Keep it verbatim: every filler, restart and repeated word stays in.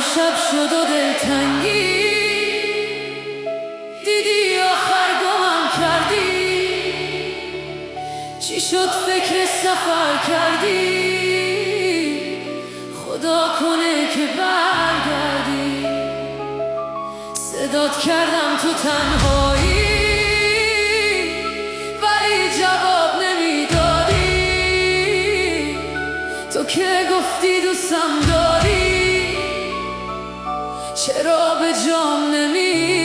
شب شد و دلتنگی، دیدی آخر گمم کردی. چی شد فکر سفر کردی؟ خدا کنه که برگردی. صدات کردم تو تنهایی ولی جواب نمیدادی. تو که گفتی دوستم داری، چرا به جام نمی